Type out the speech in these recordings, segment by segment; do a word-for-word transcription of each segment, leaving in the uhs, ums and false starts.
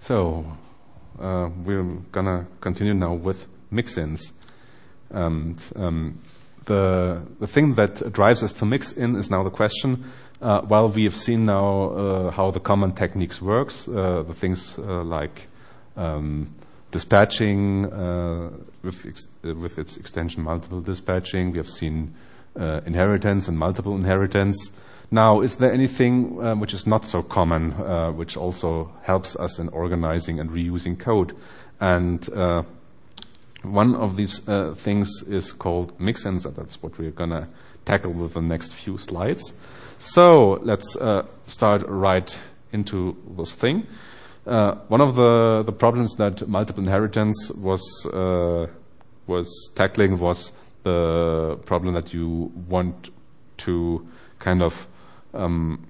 So uh, we're gonna continue now with mix-ins, and um, the the thing that drives us to mix-in is now the question. Uh, while we have seen now uh, how the common techniques works, uh, the things uh, like um, dispatching uh, with ex- uh, with its extension multiple dispatching, we have seen uh, inheritance and multiple inheritance. Now, is there anything uh, which is not so common, uh, which also helps us in organizing and reusing code? And uh, one of these uh, things is called mix-ins, and that's what we're going to tackle with the next few slides. So let's uh, start right into this thing. Uh, one of the, the problems that multiple inheritance was uh, was tackling was the problem that you want to kind of um,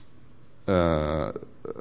uh,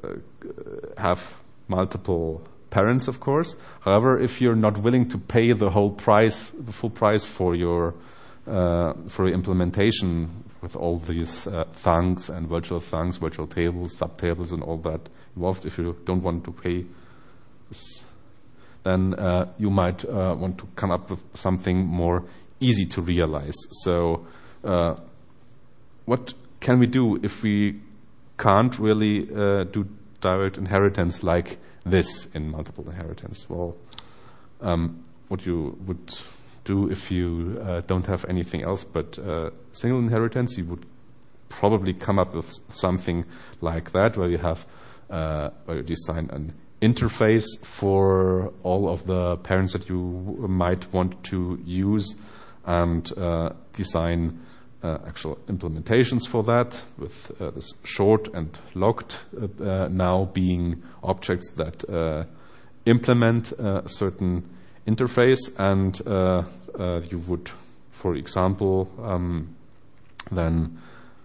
have multiple parents, of course. However, if you're not willing to pay the whole price, the full price for your uh, for your implementation with all these uh, thunks and virtual thunks, virtual tables, subtables, and all that involved, if you don't want to pay this, then uh, you might uh, want to come up with something more easy to realize. So uh, what can we do if we can't really uh, do direct inheritance like this in multiple inheritance? Well, um, what you would do if you uh, don't have anything else but uh, single inheritance, you would probably come up with something like that, where you have uh, where you design an interface for all of the parents that you might want to use, and uh, design uh, actual implementations for that, with uh, this short and locked uh, uh, now being objects that uh, implement uh, a certain interface, and uh, uh, you would, for example, um, then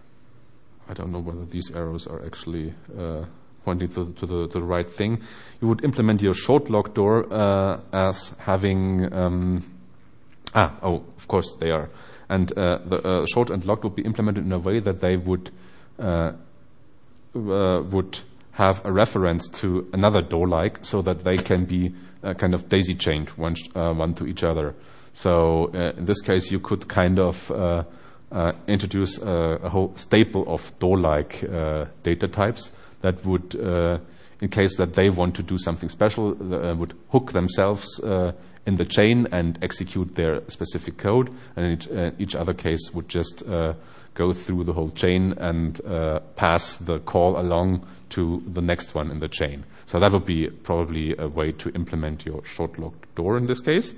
I don't know whether these arrows are actually uh, pointing to, to, the, to the right thing. You would implement your short lock door uh, as having um, ah oh of course they are, and uh, the uh, short and locked would be implemented in a way that they would uh, uh, would have a reference to another door like, so that they can be uh, kind of daisy chained one uh, one to each other. So uh, in this case, you could kind of uh, uh, introduce a, a whole staple of door-like uh, data types that would, uh, in case that they want to do something special, uh, would hook themselves uh, in the chain and execute their specific code, and each, uh, each other case would just uh, go through the whole chain and uh, pass the call along to the next one in the chain. So that would be probably a way to implement your short locked door in this case.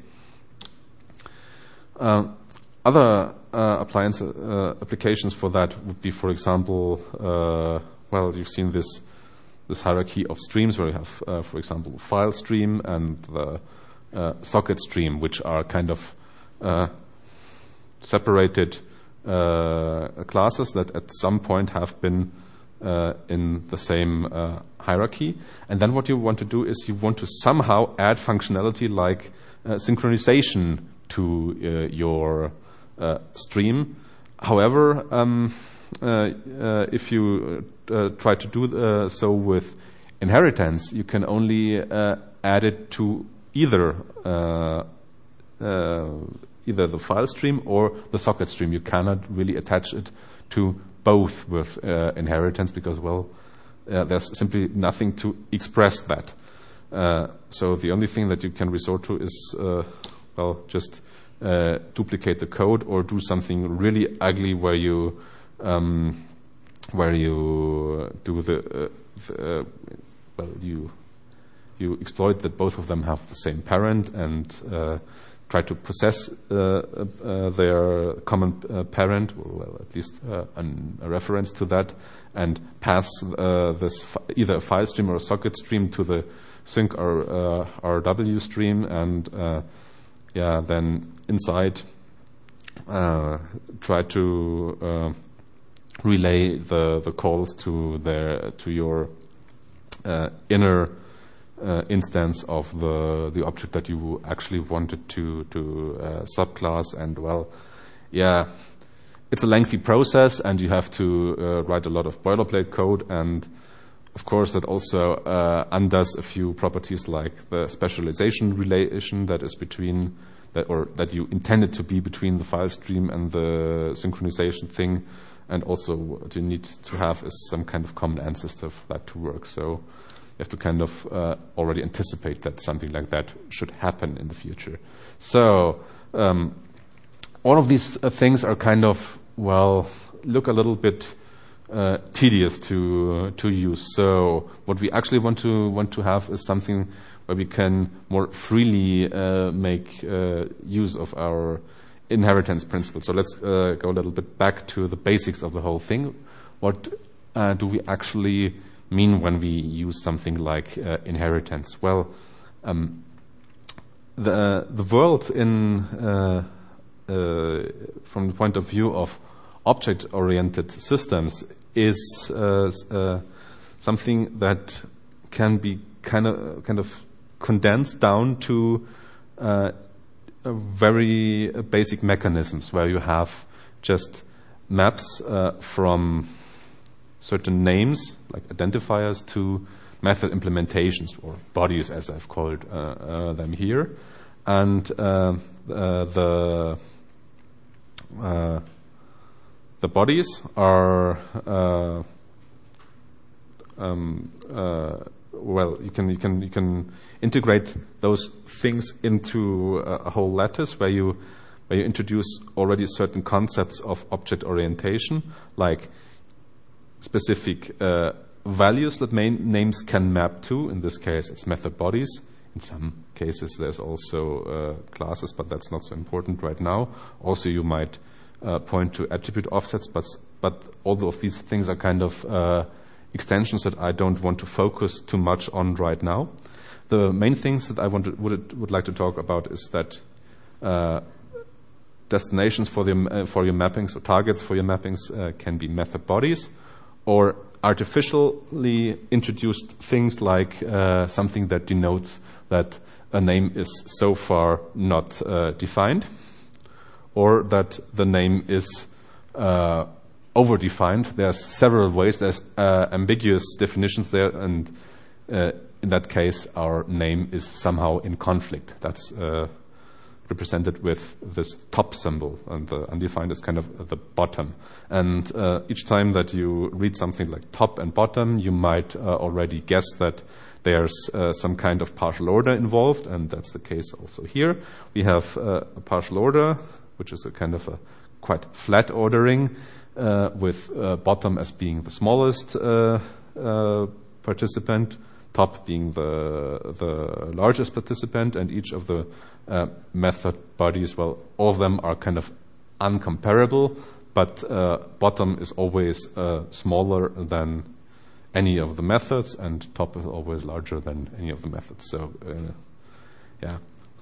Uh, other uh, appliance uh, applications for that would be, for example, uh, well, you've seen this this hierarchy of streams where you have, uh, for example, file stream and the uh, socket stream, which are kind of uh, separated uh, classes that at some point have been uh, in the same uh, hierarchy. And then what you want to do is you want to somehow add functionality like uh, synchronization to uh, your uh, stream. However, um, uh, uh, if you uh, try to do uh, so with inheritance, you can only uh, add it to either uh, uh, either the file stream or the socket stream. You cannot really attach it to both with uh, inheritance, because, well, uh, there's simply nothing to express that. Uh, so the only thing that you can resort to is uh, well, just uh, duplicate the code or do something really ugly where you um, where you do the, uh, the uh, well, you you exploit that both of them have the same parent and uh, try to possess uh, uh, their common uh, parent, or well, at least uh, an, a reference to that, and pass uh, this f- either a file stream or a socket stream to the sync or uh, R W stream, and uh, yeah, then inside uh, try to uh, relay the the calls to their to your uh, inner uh, instance of the the object that you actually wanted to to uh, subclass. And well, yeah, it's a lengthy process, and you have to uh, write a lot of boilerplate code. And of course, that also uh, undoes a few properties like the specialization relation that is between that, or that you intended to be between the file stream and the synchronization thing, and also what you need to have is some kind of common ancestor for that to work. So you have to kind of uh, already anticipate that something like that should happen in the future. So um, all of these uh, things are kind of, well, look a little bit uh, tedious to uh, to use. So what we actually want to want to have is something where we can more freely uh, make uh, use of our inheritance principle. So let's uh, go a little bit back to the basics of the whole thing. What uh, do we actually mean when we use something like uh, inheritance? Well, um, the the world in uh, uh, from the point of view of object-oriented systems is uh, uh, something that can be kind of kind of condensed down to uh, very basic mechanisms where you have just maps uh, from certain names, like identifiers, to method implementations, or bodies, as I've called uh, uh, them here. And uh, uh, the uh, the bodies are uh, um, uh, well, you can you can you can integrate those things into a, a whole lattice where you where you introduce already certain concepts of object orientation, like specific uh, values that main names can map to. In this case, it's method bodies. In some cases, there's also uh, classes, but that's not so important right now. Also, you might uh, point to attribute offsets, but but all of these things are kind of uh, extensions that I don't want to focus too much on right now. The main things that I want to, would would like to talk about is that uh, destinations for the uh, for your mappings, or targets for your mappings, uh, can be method bodies, or artificially introduced things like uh, something that denotes that a name is so far not uh, defined, or that the name is uh, over-defined. There's several ways. There's uh, ambiguous definitions there, and uh, in that case, our name is somehow in conflict. That's uh, represented with this top symbol, and the undefined is kind of the bottom. And uh, each time that you read something like top and bottom, you might uh, already guess that there's uh, some kind of partial order involved, and that's the case also here. We have uh, a partial order, which is a kind of a quite flat ordering, uh, with uh, bottom as being the smallest uh, uh, participant, top being the the largest participant, and each of the uh, method bodies, well, all of them are kind of uncomparable, but uh, bottom is always uh, smaller than any of the methods, and top is always larger than any of the methods. So, uh, yeah,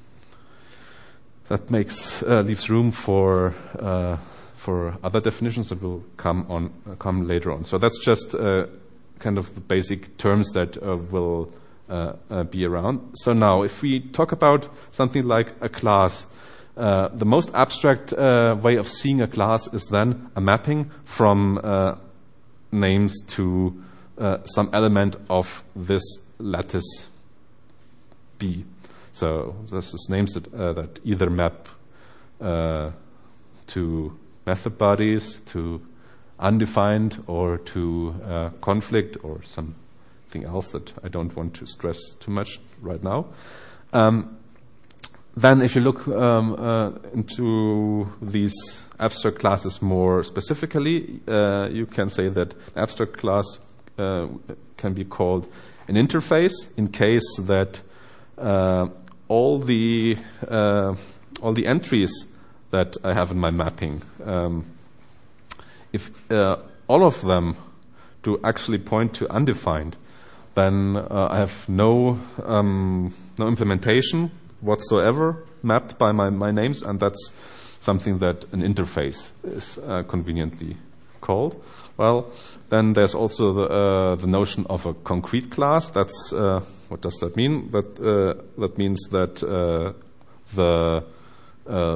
that makes uh, leaves room for uh, for other definitions that will come on uh, come later on. So that's just uh, kind of the basic terms that uh, will uh, uh, be around. So now, if we talk about something like a class, uh, the most abstract uh, way of seeing a class is then a mapping from uh, names to uh, some element of this lattice B. So this is names that uh, that either map uh, to method bodies, to undefined, or to uh, conflict, or something else that I don't want to stress too much right now. Um, then if you look um, uh, into these abstract classes more specifically, uh, you can say that an abstract class uh, can be called an interface in case that uh, all the uh, all the entries that I have in my mapping, um, if uh, all of them do actually point to undefined, then uh, I have no um, no implementation whatsoever mapped by my, my names, and that's something that an interface is uh, conveniently called. Well, then there's also the, uh, the notion of a concrete class. That's uh, what does that mean? That uh, that means that uh, the uh,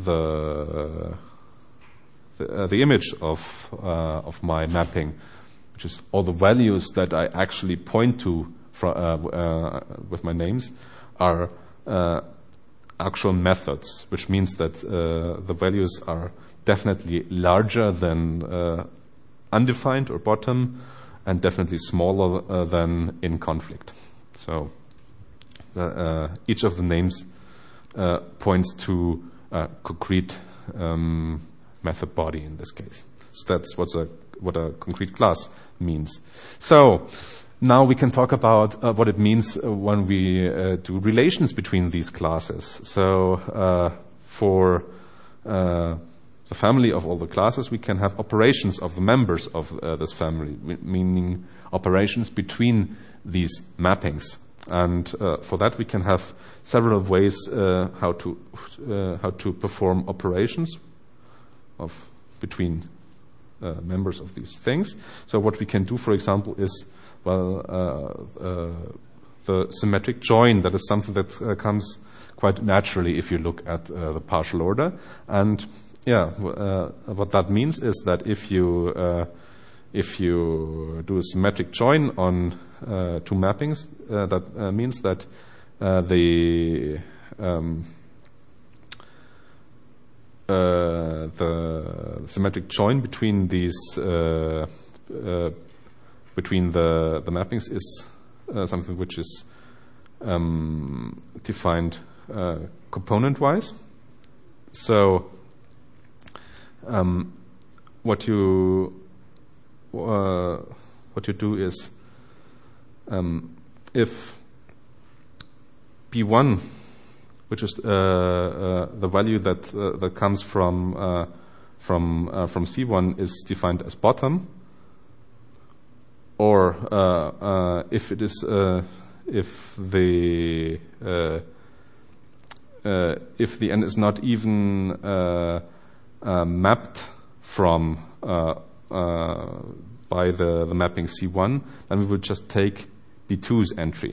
the the, uh, the image of uh, of my mapping which is all the values that I actually point to from, uh, uh, with my names, are uh, actual methods, which means that uh, the values are definitely larger than uh, undefined or bottom, and definitely smaller uh, than in conflict. So the, uh, each of the names uh, points to a concrete um, method body in this case. So that's what's a, what a concrete class means. So now we can talk about uh, what it means uh, when we uh, do relations between these classes. So uh, for uh, the family of all the classes, we can have operations of the members of uh, this family, meaning operations between these mappings. And uh, for that, we can have several ways uh, how to uh, how to perform operations of between uh, members of these things. So what we can do, for example, is well uh, uh, the symmetric join. That is something that uh, comes quite naturally if you look at uh, the partial order. And yeah, uh, what that means is that if you uh, if you do a symmetric join on uh, two mappings, uh, that uh, means that uh, the um, uh, the symmetric join between these uh, uh, between the the mappings is uh, something which is um, defined uh, component-wise. So um, what you Uh, what you do is um, if P one, which is uh, uh, the value that uh, that comes from uh, from uh, from C one, is defined as bottom, or uh, uh, if it is uh, if the uh, uh, if the n is not even uh, uh, mapped from uh, Uh, by the, the mapping C one, then we would just take B two's entry.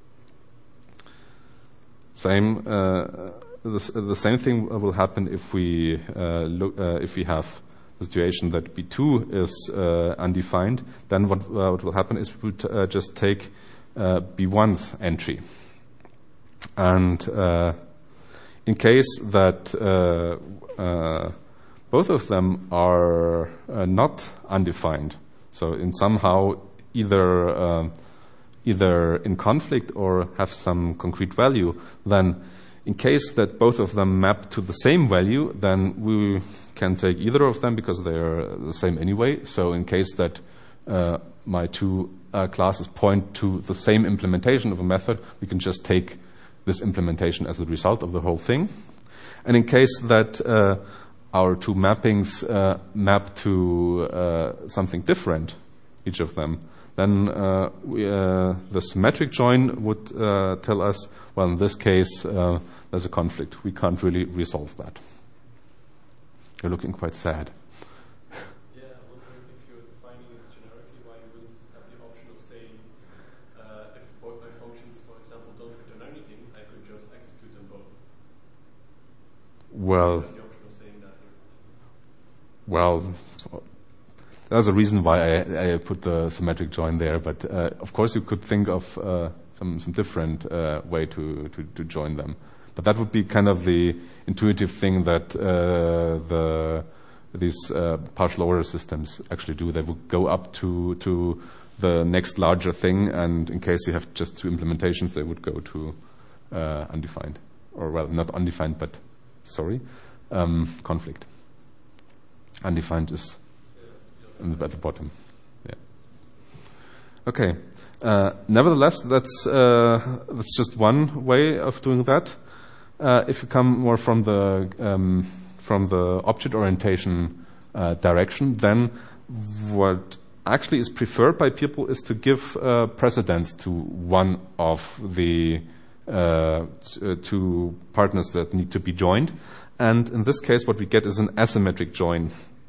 Same, uh, the, the same thing will happen if we uh, look uh, if we have the situation that B two is uh, undefined. Then what uh, what will happen is we would uh, just take uh, B one's entry, and uh, in case that uh, uh, both of them are uh, not undefined, so in somehow either uh, either in conflict or have some concrete value, then in case that both of them map to the same value, then we can take either of them because they are the same anyway. So in case that uh, my two uh, classes point to the same implementation of a method, we can just take this implementation as the result of the whole thing. And in case that uh, our two mappings uh, map to uh, something different, each of them, then uh, we, uh, the symmetric join would uh, tell us, well, in this case, uh, there's a conflict. We can't really resolve that. You're looking quite sad. Yeah, I was wondering if you're defining it generically, why you wouldn't have the option of saying, uh, if both my functions, for example, don't return anything, I could just execute them both. Well, well, there's a reason why I, I put the symmetric join there, but uh, of course you could think of uh, some, some different uh, way to, to, to join them. But that would be kind of the intuitive thing that uh, the these uh, partial order systems actually do. They would go up to to the next larger thing, and in case you have just two implementations, they would go to uh, undefined, or well, not undefined, but sorry, um, conflict. Undefined is at the bottom. Yeah. Okay. Uh, nevertheless, that's uh, that's just one way of doing that. Uh, if you come more from the um, from the object orientation uh, direction, then what actually is preferred by people is to give uh, precedence to one of the uh, t- two partners that need to be joined. And in this case, what we get is an asymmetric join,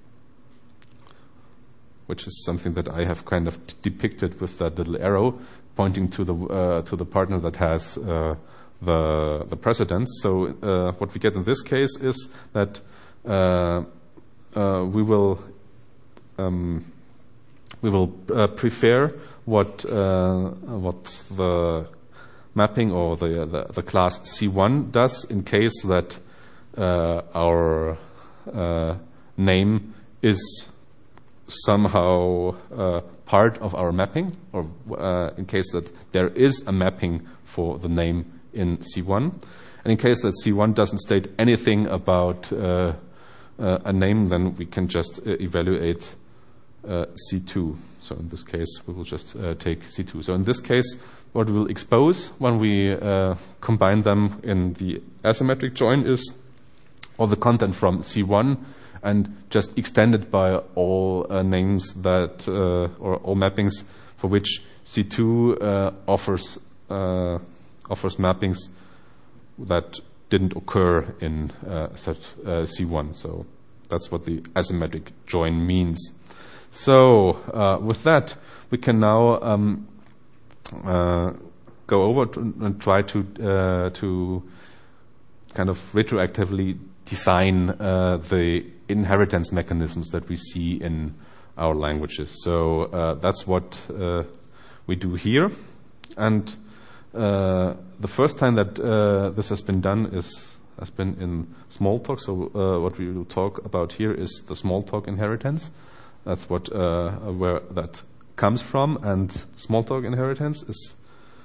which is something that I have kind of t- depicted with that little arrow pointing to the uh, to the partner that has uh, the the precedence. So uh, what we get in this case is that uh, uh, we will um, we will uh, prefer what uh, what the mapping or the, the the class C one does in case that uh, our uh, name is somehow uh, part of our mapping, or uh, in case that there is a mapping for the name in C one, and in case that C one doesn't state anything about uh, uh, a name, then we can just uh, evaluate uh, C two. So in this case, we will just uh, take C two. So in this case, what we'll expose when we uh, combine them in the asymmetric join is all the content from C one and just extend it by all uh, names that, uh, or all mappings for which C two uh, offers uh, offers mappings that didn't occur in uh, such uh, C one. So that's what the asymmetric join means. So uh, with that, we can now um, uh, go over to, and try to uh, to kind of retroactively design uh, the inheritance mechanisms that we see in our languages. So uh, that's what uh, we do here. And uh, the first time that uh, this has been done is has been in Smalltalk. So uh, what we will talk about here is the Smalltalk inheritance. That's what uh, where that comes from, and Smalltalk inheritance is,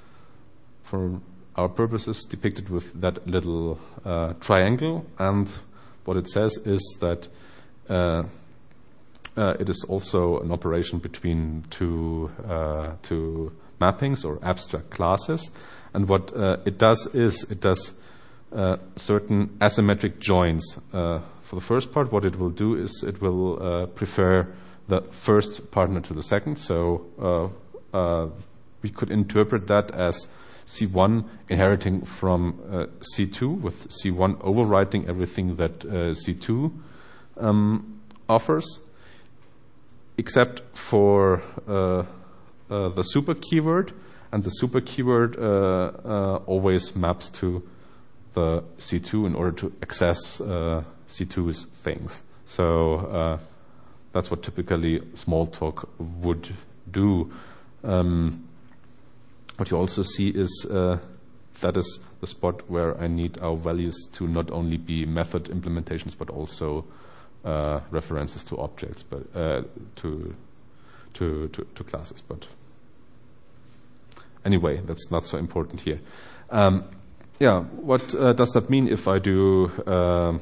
for our purposes, depicted with that little uh, triangle. And what it says is that uh, uh, it is also an operation between two uh, two mappings or abstract classes. And what uh, it does is it does uh, certain asymmetric joins. Uh, for the first part, what it will do is it will uh, prefer the first partner to the second. So uh, uh, we could interpret that as C one inheriting from uh, C two, with C one overwriting everything that uh, C two um, offers, except for uh, uh, the super keyword. And the super keyword uh, uh, always maps to the C two in order to access uh, C two's things. So uh, that's what typically Smalltalk would do. Um, what you also see is uh, that is the spot where I need our values to not only be method implementations but also uh, references to objects, but uh, to, to to to classes. But anyway, that's not so important here. Um, yeah, what uh, does that mean if I do uh,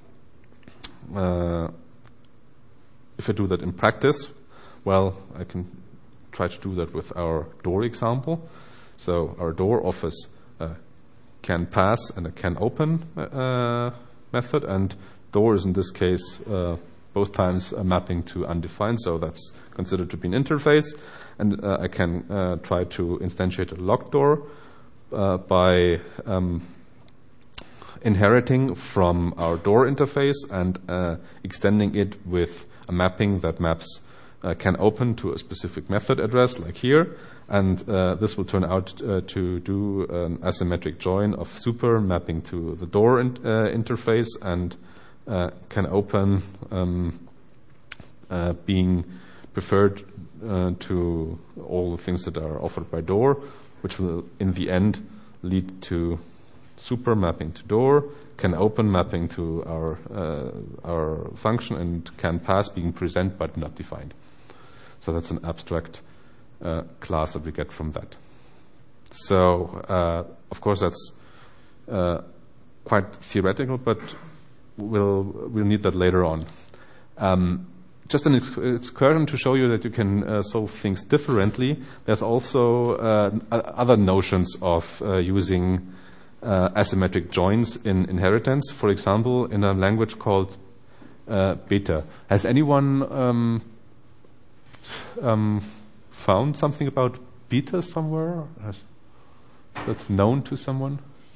uh, if I do that in practice? Well, I can try to do that with our door example. So our door offers a can pass and a can open uh, method, and door is in this case uh, both times a mapping to undefined, so that's considered to be an interface. And uh, I can uh, try to instantiate a locked door uh, by um, inheriting from our door interface and uh, extending it with a mapping that maps uh, can open to a specific method address, like here. And uh, this will turn out uh, to do an asymmetric join of super mapping to the door in, uh, interface and uh, can open um, uh, being preferred uh, to all the things that are offered by door, which will in the end lead to super mapping to door, can open mapping to our uh, our function, and can pass being present but not defined. So that's an abstract uh, class that we get from that. So uh, of course that's uh, quite theoretical, but we'll we'll need that later on. Um, Just an excursion to show you that you can uh, solve things differently. There's also uh, other notions of uh, using uh, asymmetric joins in inheritance. For example, in a language called uh, Beta. Has anyone um, um, found something about Beta somewhere? Has, is that known to someone?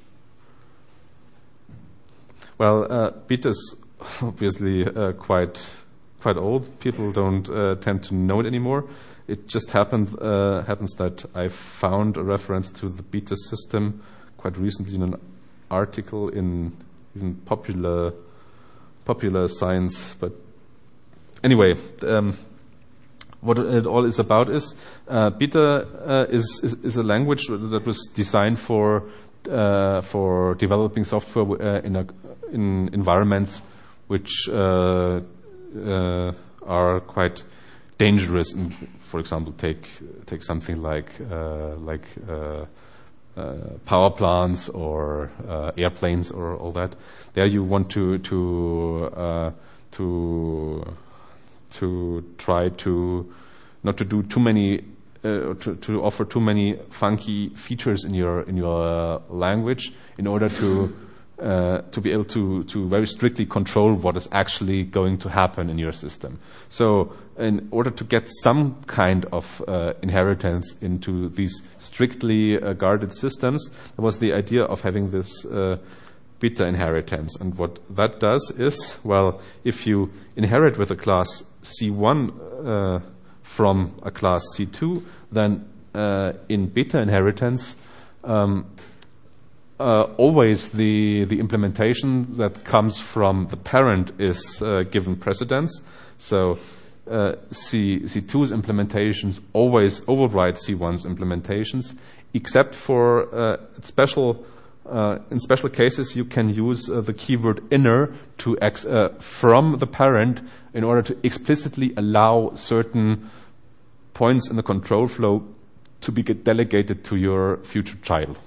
Well, uh, Beta is obviously uh, quite... quite old. People don't uh, tend to know it anymore. It just happened uh, happens that I found a reference to the Beta system quite recently in an article in, in popular popular science. But anyway, um, what it all is about is uh, Beta uh, is, is is a language that was designed for uh, for developing software uh, in a, in environments which uh, uh, are quite dangerous. And for example, take take something like uh, like uh, uh, power plants or uh, airplanes or all that. There, you want to to uh, to to try to not to do too many uh, to to offer too many funky features in your in your uh, language in order to Uh, to be able to, to very strictly control what is actually going to happen in your system. So in order to get some kind of uh, inheritance into these strictly uh, guarded systems, there was the idea of having this uh, beta inheritance. And what that does is, well, if you inherit with a class C one uh, from a class C two, then uh, in beta inheritance, um, Uh, always the the implementation that comes from the parent is uh, given precedence. So uh, C C2's implementations always override C one's implementations, except for uh, special uh, in special cases you can use uh, the keyword inner to ex uh, from the parent in order to explicitly allow certain points in the control flow to be delegated to your future child.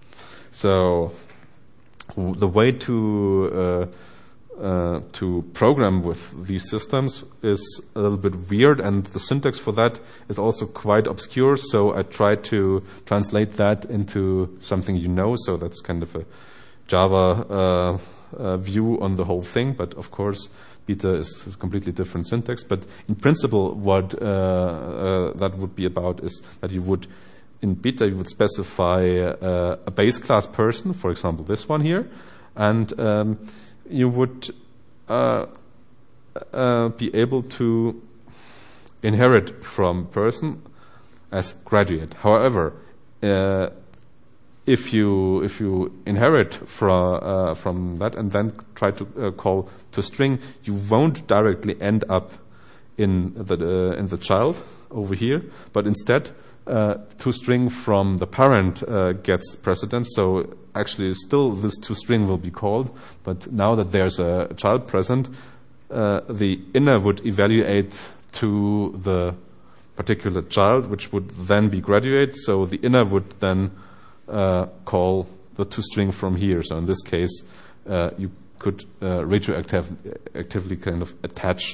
So the way to uh, uh, to program with these systems is a little bit weird, and the syntax for that is also quite obscure. So I tried to translate that into something you know. So that's kind of a Java uh, uh, view on the whole thing. But of course, Beta is, is completely different syntax. But in principle, what uh, uh, that would be about is that you would in Beta, you would specify uh, a base class person, for example, this one here, and um, you would uh, uh, be able to inherit from person as graduate. However, uh, if you if you inherit from uh, from that and then try to uh, call to string, you won't directly end up in the uh, in the child over here, but instead Uh, toString from the parent uh, gets precedence. So actually still this toString will be called, but now that there's a child present, uh, the inner would evaluate to the particular child, which would then be graduate. So the inner would then uh, call the toString from here. So in this case, uh, you could uh, retroactive, actively kind of attach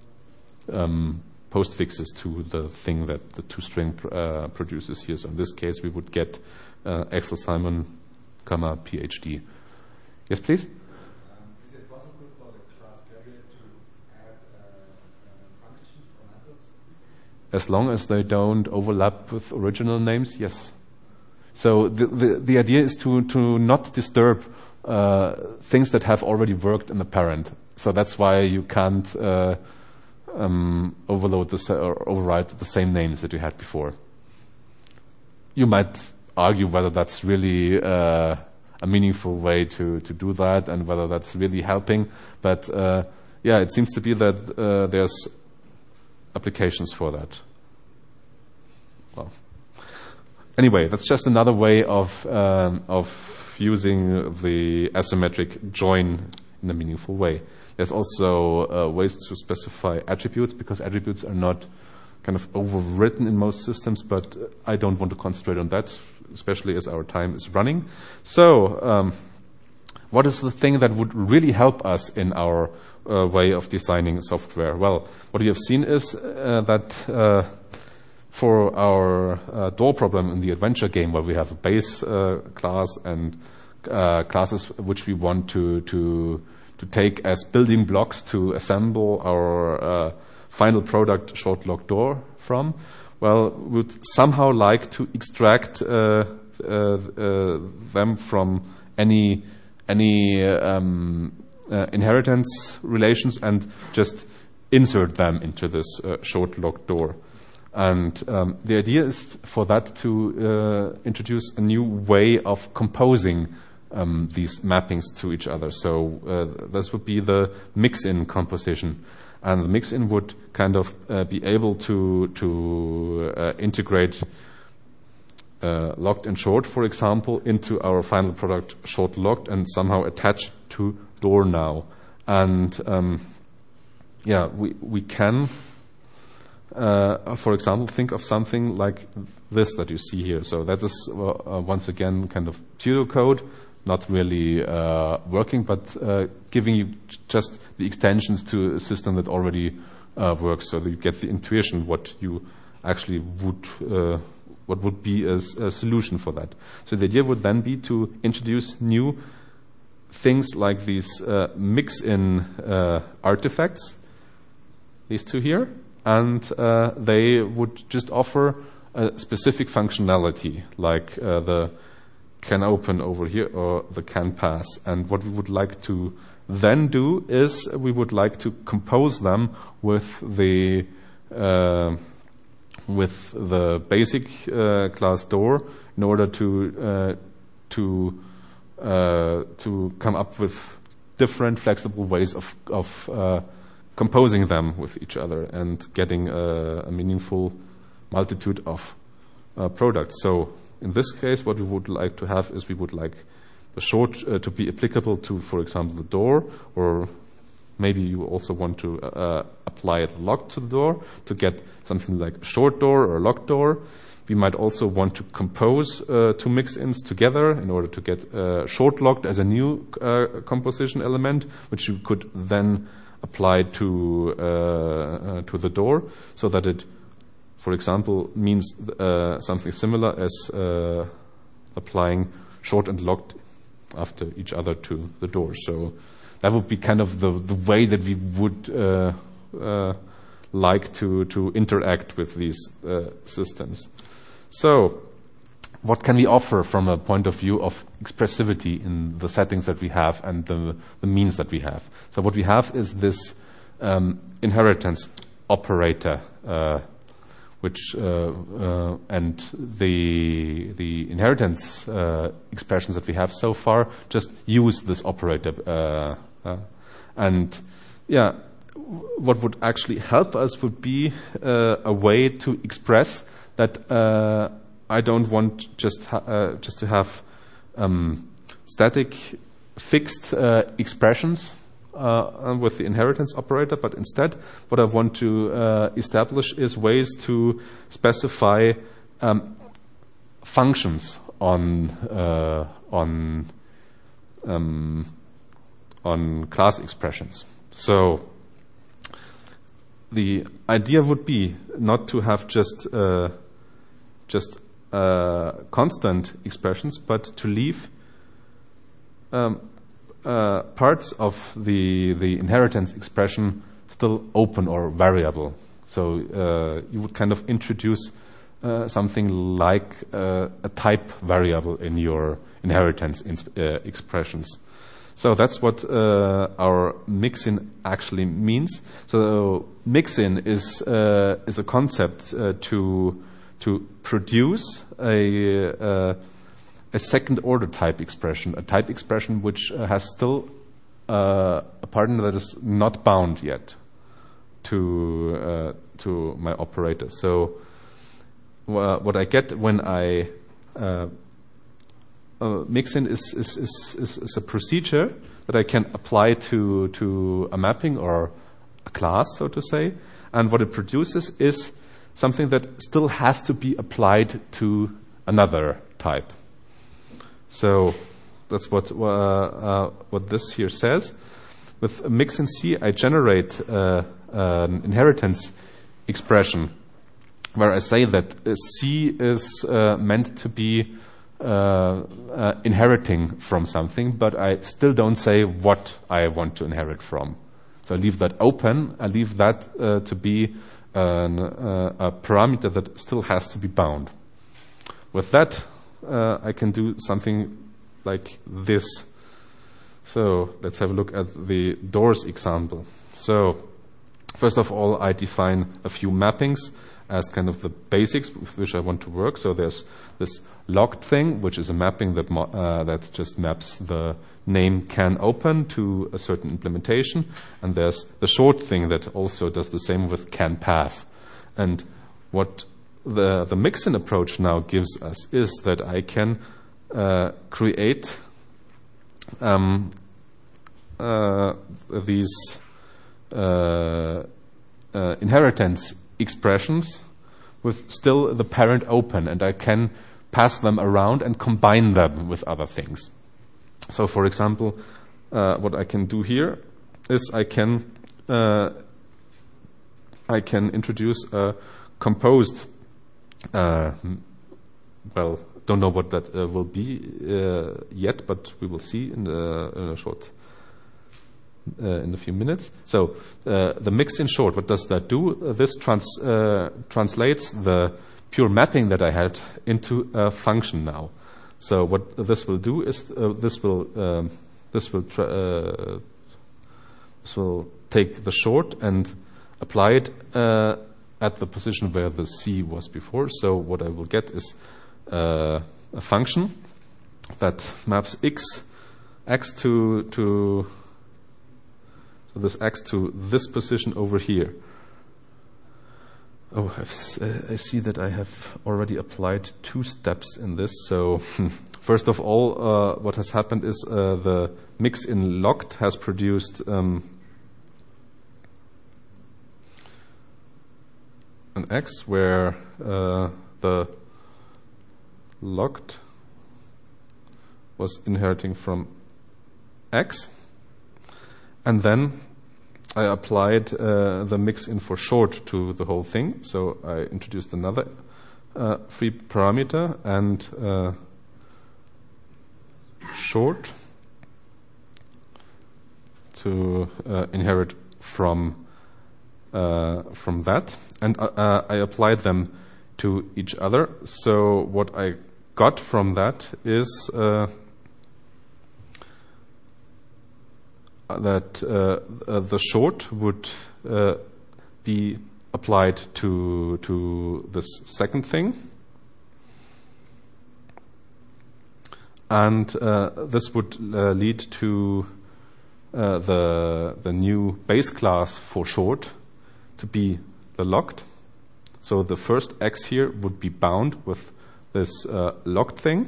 um, postfixes to the thing that the toString uh, produces here. So in this case, we would get uh, Axel Simon, comma PhD. Yes, please. Um, is it possible for the class graduate to add uh, uh, functions or methods? As long as they don't overlap with original names, yes. So the the, the idea is to to not disturb uh, things that have already worked in the parent. So that's why you can't Uh, Um, overload the sa- or override the same names that you had before. You might argue whether that's really uh, a meaningful way to, to do that and whether that's really helping. But uh, yeah, it seems to be that uh, there's applications for that. Well, anyway, that's just another way of um, of using the asymmetric join in a meaningful way. There's also uh, ways to specify attributes, because attributes are not kind of overwritten in most systems, but I don't want to concentrate on that, especially as our time is running. So um, what is the thing that would really help us in our uh, way of designing software? Well, what we have seen is uh, that uh, for our uh, door problem in the adventure game, where we have a base uh, class and uh, classes which we want to to to take as building blocks to assemble our uh, final product short lock door from, well, would somehow like to extract uh, uh, uh, them from any any um, uh, inheritance relations and just insert them into this uh, short lock door. And um, the idea is for that to uh, introduce a new way of composing Um, these mappings to each other. So uh, this would be the mix-in composition. and the mix-in would kind of uh, be able to to uh, integrate uh, locked and short, for example, into our final product short locked and somehow attach to door now. And um, yeah, we we can, uh, for example, think of something like this that you see here. So that is uh, uh, once again kind of pseudocode, not really uh, working, but uh, giving you just the extensions to a system that already uh, works, so that you get the intuition what you actually would, uh, what would be a, a solution for that. So the idea would then be to introduce new things like these uh, mix-in uh, artifacts, these two here, and uh, they would just offer a specific functionality, like uh, the can open over here or the can pass. And what we would like to then do is we would like to compose them with the uh, with the basic uh, class door in order to uh, to uh, to come up with different flexible ways of of uh, composing them with each other and getting a, a meaningful multitude of uh, products. So in this case, what we would like to have is we would like the short uh, to be applicable to, for example, the door, or maybe you also want to uh, apply it locked to the door to get something like a short door or a locked door. We might also want to compose uh, two mix-ins together in order to get uh, short locked as a new uh, composition element, which you could then apply to uh, uh, to the door, so that it, for example, means uh, something similar as uh, applying short and locked after each other to the door. So that would be kind of the, the way that we would uh, uh, like to, to interact with these uh, systems. So what can we offer from a point of view of expressivity in the settings that we have and the, the means that we have? So what we have is this um, inheritance operator, uh, which uh, uh, and the the inheritance uh, expressions that we have so far just use this operator, uh, uh, and yeah, what would actually help us would be uh, a way to express that uh, I don't want just ha- uh, just to have um, static fixed uh, expressions Uh, with the inheritance operator, but instead what I want to uh, establish is ways to specify um, functions on uh, on um, on class expressions. So the idea would be not to have just uh, just uh, constant expressions, but to leave um, Uh, parts of the the inheritance expression still open or variable. So uh, you would kind of introduce uh, something like uh, a type variable in your inheritance in, uh, expressions. So that's what uh, our mix-in actually means. So mix-in is uh, is a concept uh, to to produce a uh, a second order type expression, a type expression which uh, has still uh, a partner that is not bound yet to uh, to my operator. So uh, what I get when I uh, uh, mix-in is is, is is is a procedure that I can apply to to a mapping or a class, so to say, and what it produces is something that still has to be applied to another type. So that's what uh, uh, what this here says. With mix-in C, I generate uh, an inheritance expression where I say that uh, C is uh, meant to be uh, uh, inheriting from something, but I still don't say what I want to inherit from. So I leave that open. I leave that uh, to be an, uh, a parameter that still has to be bound. With that, Uh, I can do something like this. So let's have a look at the doors example. So first of all, I define a few mappings as kind of the basics with which I want to work. So there's this locked thing, which is a mapping that mo- uh, that just maps the name can open to a certain implementation, and there's the short thing that also does the same with can pass. And what the the mixin approach now gives us is that I can uh, create um, uh, these uh, uh, inheritance expressions with still the parent open, and I can pass them around and combine them with other things. So, for example, uh, what I can do here is I can uh, I can introduce a composed. Uh, well, don't know what that uh, will be uh, yet, but we will see in, the, in a short. Uh, in a few minutes. So uh, the mix in short, what does that do? Uh, this trans, uh, translates the pure mapping that I had into a function now. So what this will do is uh, this will um, this will tra- uh, this will take the short and apply it uh, at the position where the C was before. So what I will get is uh, a function that maps x x to to So this x to this position over here. Oh, I've, uh, I see that I have already applied two steps in this. So first of all, uh, what has happened is uh, the mix in locked has produced um, an x where uh, the locked was inheriting from x. And then I applied uh, the mix in for short to the whole thing. So I introduced another uh, free parameter and uh, short to uh, inherit from uh, from that. And uh, I applied them to each other. So what I got from that is uh, that uh, uh, the short would uh, be applied to to this second thing, and uh, this would uh, lead to uh, the the new base class for short to be the locked. So the first x here would be bound with this uh, locked thing.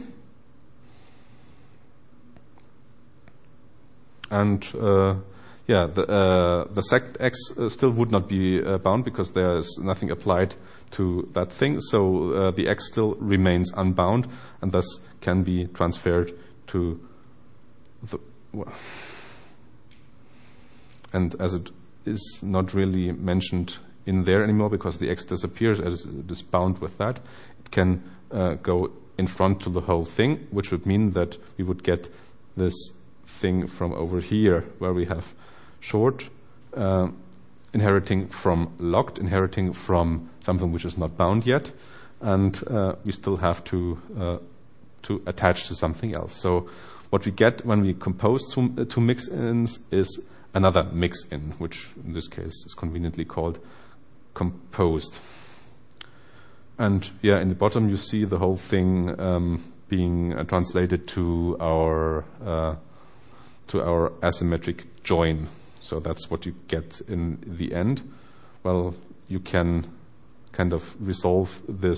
And uh, yeah, the uh, the second x uh, still would not be uh, bound because there is nothing applied to that thing. So uh, the x still remains unbound and thus can be transferred to the. Well, and as it is not really mentioned in there anymore because the x disappears as it is bound with that, it can uh, go in front to the whole thing, which would mean that we would get this thing from over here where we have short uh, inheriting from locked, inheriting from something which is not bound yet, and uh, we still have to uh, to attach to something else. So what we get when we compose two, uh, two mix-ins is another mix-in, which in this case is conveniently called composed. And yeah, in the bottom you see the whole thing um, being uh, translated to our uh, to our asymmetric join. So that's what you get in the end. Well, you can kind of resolve this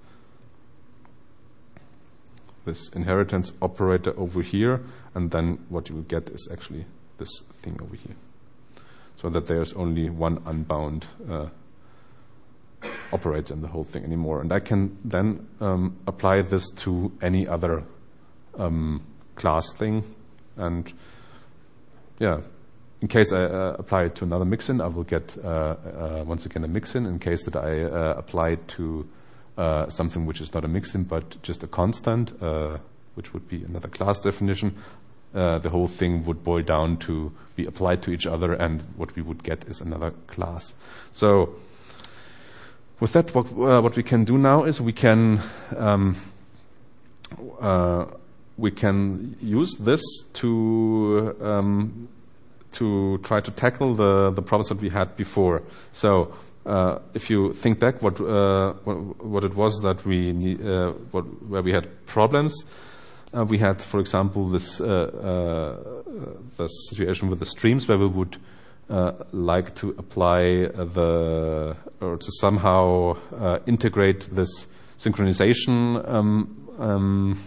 this inheritance operator over here, and then what you will get is actually this thing over here. So that there's only one unbound uh, operator in the whole thing anymore. And I can then um, apply this to any other um, class thing. And yeah, in case I uh, apply it to another mixin, I will get uh, uh, once again a mixin. In case that I uh, apply it to uh, something which is not a mixin but just a constant, uh, which would be another class definition, uh, the whole thing would boil down to be applied to each other, and what we would get is another class. So with that, what, uh, what we can do now is we can um, uh, we can use this to um, to try to tackle the the problems that we had before. So uh, if you think back, what uh, what, what it was that we need, uh, what where we had problems, uh, we had, for example, this uh, uh, the situation with the streams where we would uh, like to apply the or to somehow uh, integrate this synchronization. Um, um,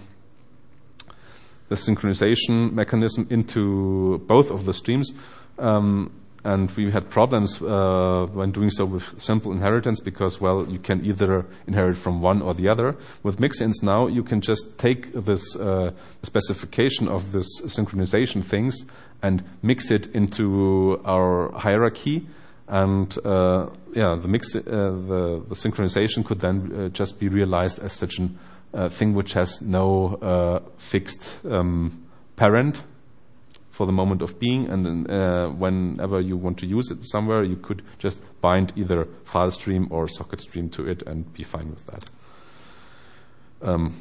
the synchronization mechanism into both of the streams. Um, and we had problems uh, when doing so with simple inheritance because, well, you can either inherit from one or the other. With mix-ins now, you can just take this uh, specification of this synchronization things and mix it into our hierarchy. And uh, yeah, the mix, uh, the, the synchronization could then uh, just be realized as such an uh, thing which has no uh, fixed um, parent for the moment of being, and uh, whenever you want to use it somewhere, you could just bind either file stream or socket stream to it and be fine with that. Um,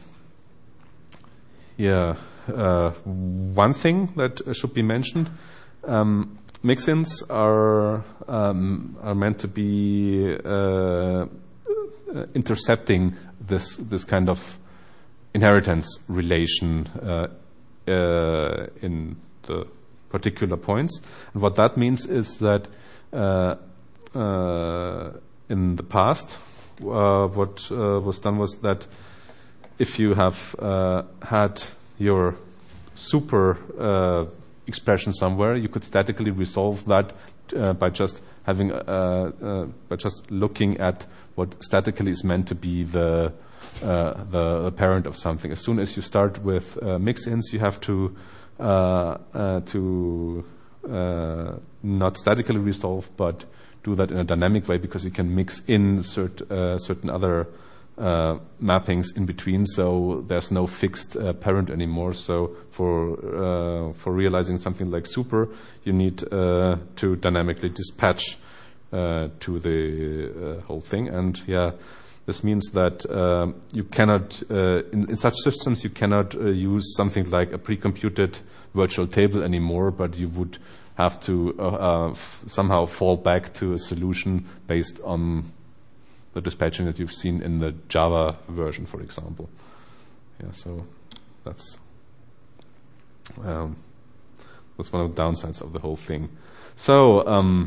yeah, uh, one thing that uh, should be mentioned, um, mix-ins are um, are meant to be uh, uh, intercepting this this kind of inheritance relation uh, uh, in the particular points. And what that means is that uh, uh, in the past, uh, what uh, was done was that if you have uh, had your super uh, expression somewhere, you could statically resolve that uh, by just having uh, uh, by just looking at what statically is meant to be the uh, the, the parent of something. As soon as you start with uh, mix-ins, you have to Uh, uh, to uh, not statically resolve, but do that in a dynamic way, because you can mix in cert, uh, certain other uh, mappings in between. So there's no fixed uh, parent anymore. So for uh, for realizing something like super, you need uh, to dynamically dispatch uh, to the uh, whole thing. And yeah. This means that uh, you cannot, uh, in, in such systems, you cannot uh, use something like a pre-computed virtual table anymore, but you would have to uh, uh, f- somehow fall back to a solution based on the dispatching that you've seen in the Java version, for example. Yeah, so that's um, that's one of the downsides of the whole thing. So. Um,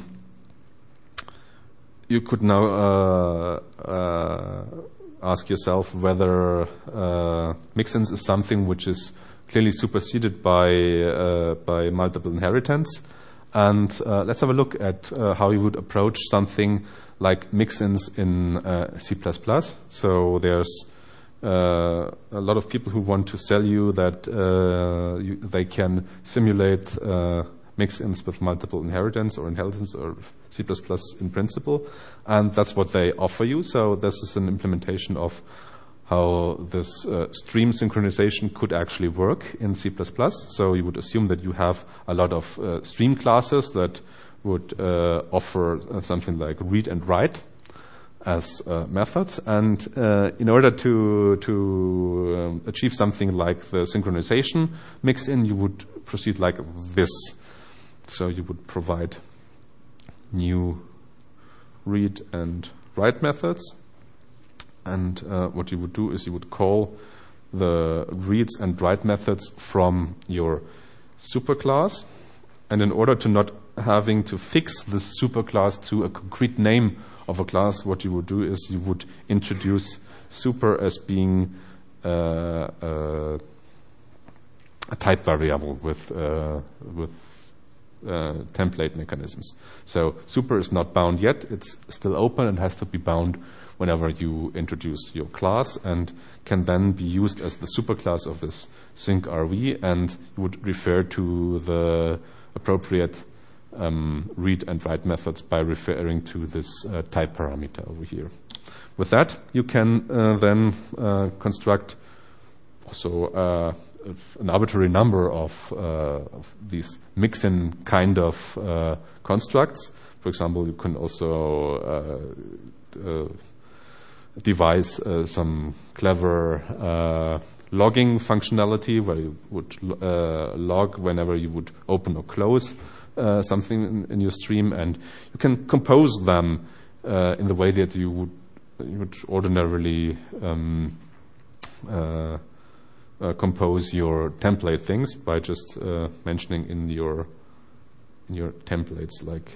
You could now uh, uh, ask yourself whether uh, mix-ins is something which is clearly superseded by uh, by multiple inheritance, and uh, let's have a look at uh, how you would approach something like mix-ins in uh, C plus plus. So there's uh, a lot of people who want to sell you that uh, you, they can simulate Uh, mix-ins with multiple inheritance or inheritance or C plus plus in principle, and that's what they offer you. So this is an implementation of how this uh, stream synchronization could actually work in C plus plus. So you would assume that you have a lot of uh, stream classes that would uh, offer uh, something like read and write as uh, methods, and uh, in order to to um, achieve something like the synchronization mix-in, you would proceed like this. So you would provide new read and write methods. And uh, what you would do is you would call the reads and write methods from your superclass. And in order to not having to fix this superclass to a concrete name of a class, what you would do is you would introduce super as being uh, uh, a type variable with uh, with Uh, template mechanisms. So super is not bound yet. It's still open and has to be bound whenever you introduce your class, and can then be used as the superclass of this sync R V, and you would refer to the appropriate um, read and write methods by referring to this uh, type parameter over here. With that, you can uh, then uh, construct also uh, an arbitrary number of, uh, of these mix-in kind of uh, constructs. For example, you can also uh, uh, devise uh, some clever uh, logging functionality where you would uh, log whenever you would open or close uh, something in, in your stream, and you can compose them uh, in the way that you would you would ordinarily um, uh, uh, compose your template things by just uh, mentioning in your in your templates like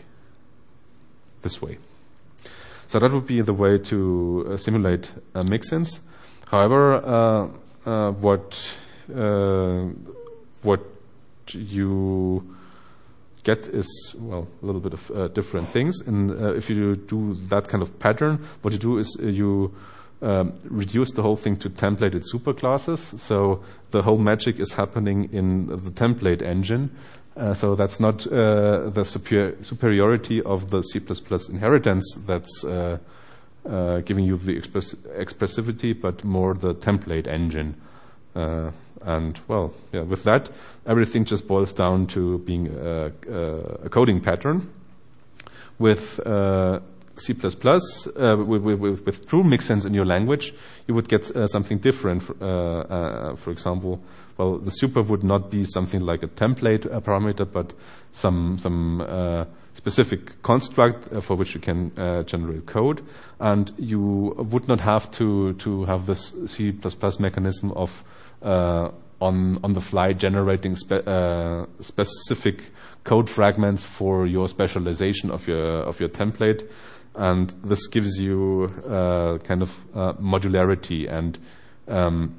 this way. So that would be the way to uh, simulate uh, mixins. However, uh, uh, what uh, what you get is, well, a little bit of uh, different things. And uh, if you do that kind of pattern, what you do is uh, you um, reduce the whole thing to templated superclasses. So the whole magic is happening in the template engine. Uh, so that's not uh, the superior superiority of the C plus plus inheritance that's uh, uh, giving you the express expressivity, but more the template engine. Uh, and well, yeah, with that, everything just boils down to being a, a coding pattern. With uh, C plus plus, uh, with, with, with true mixins in your language, you would get uh, something different. For, uh, uh, for example, well, the super would not be something like a template uh, parameter, but some some uh, specific construct uh, for which you can uh, generate code, and you would not have to to have this C plus plus mechanism of uh, on on the fly generating spe uh, specific code fragments for your specialization of your of your template. And this gives you uh, kind of uh, modularity, and um,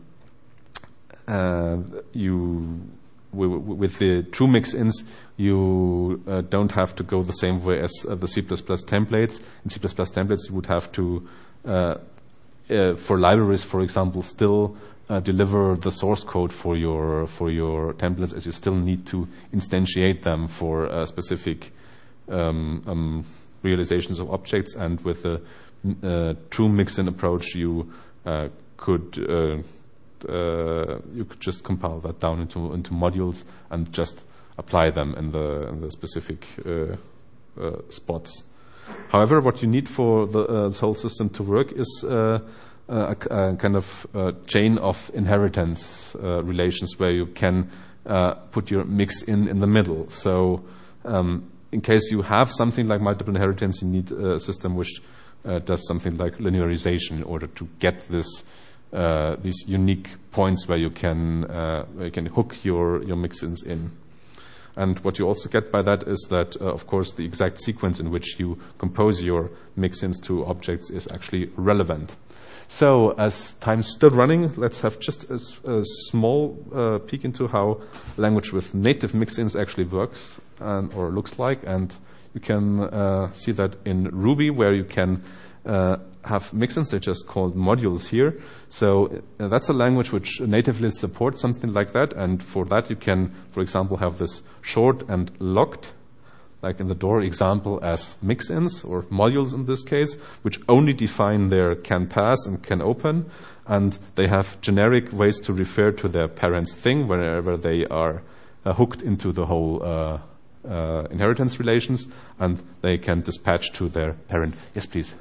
uh, you w w with the true mix-ins, you uh, don't have to go the same way as uh, the C plus plus templates. In C plus plus templates, you would have to, uh, uh, for libraries, for example, still uh, deliver the source code for your for your templates, as you still need to instantiate them for a specific um, um, realizations of objects. And with the uh, true mix-in approach, you uh, could uh, uh, you could just compile that down into into modules and just apply them in the, in the specific uh, uh, spots. However, what you need for the uh, this whole system to work is uh, a, a kind of uh, chain of inheritance uh, relations where you can uh, put your mix in in the middle. So um, in case you have something like multiple inheritance, you need a system which uh, does something like linearization in order to get this uh, these unique points where you can uh, where you can hook your your mix-ins in. And what you also get by that is that, uh, of course, the exact sequence in which you compose your mix-ins to objects is actually relevant. So, as time's still running, let's have just a, a small uh, peek into how language with native mix-ins actually works and, or looks like. And you can uh, see that in Ruby, where you can uh, have mix-ins. They're just called modules here. So uh, that's a language which natively supports something like that. And for that, you can, for example, have this short and locked, like in the door example, as mix-ins or modules in this case, which only define their can pass and can open. And they have generic ways to refer to their parent's thing whenever they are uh, hooked into the whole uh, uh, inheritance relations, and they can dispatch to their parent. Yes, please.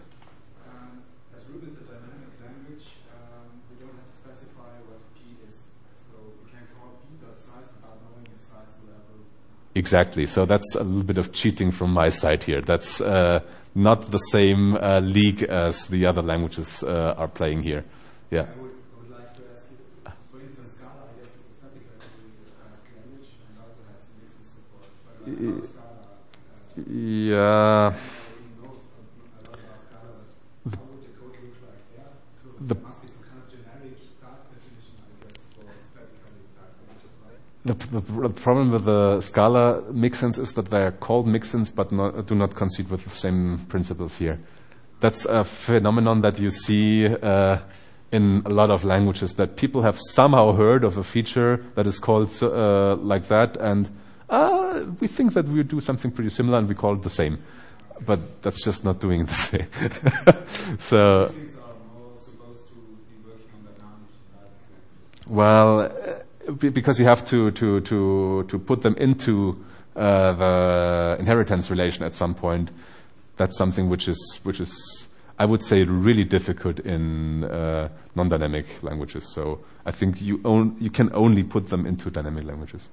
Exactly. So that's a little bit of cheating from my side here. That's uh, not the same uh, league as the other languages uh, are playing here. Yeah. I would, I would like to ask you, for instance, Scala, I guess it's a static language and also has mixin support. But like about Scala, uh, yeah. everybody knows a lot about Scala, but how would the code look like? Yeah. So The there must be some kind of generic type definition, I guess, for statically typed languages, right? The, the, the problem with the Scala mixins is that they are called mixins but not, do not concede with the same principles here. That's a phenomenon that you see uh, in a lot of languages, that people have somehow heard of a feature that is called uh, like that, and uh, we think that we do something pretty similar and we call it the same. But that's just not doing the same. So, These are more supposed to be working on dynamic type languages. well, uh, because you have to to to to put them into uh, the inheritance relation at some point. That's something which is which is I would say really difficult in uh, non-dynamic languages. So I think you own you can only put them into dynamic languages.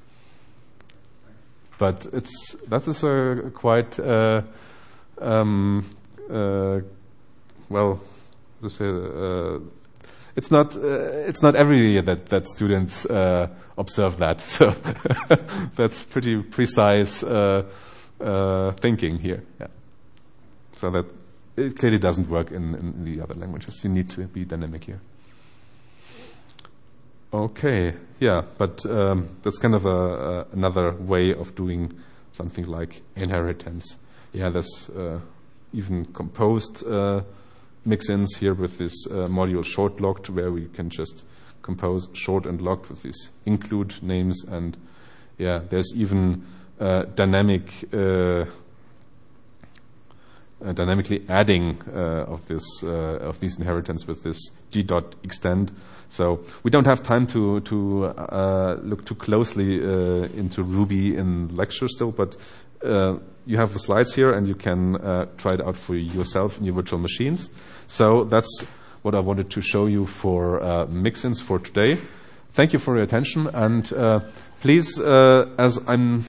But it's that is a quite uh, um, uh, well, to say, uh, it's not uh, it's not every year that that students uh, observe that. So that's pretty precise uh, uh, thinking here. Yeah. So that it clearly doesn't work in, in the other languages. You need to be dynamic here. Okay, yeah, but um, that's kind of a, a, another way of doing something like inheritance. Yeah, there's uh, even composed uh, mix-ins here with this uh, module short locked, where we can just compose short and locked with these include names, and yeah, there's even uh, dynamic. Uh, Uh, dynamically adding uh, of this uh, of these inheritance with this g dot extend. So we don't have time to to uh, look too closely uh, into Ruby in lecture still, but uh, you have the slides here and you can uh, try it out for yourself in your virtual machines. So that's what I wanted to show you for uh, mix-ins for today. Thank you for your attention, and uh, please, uh, as I'm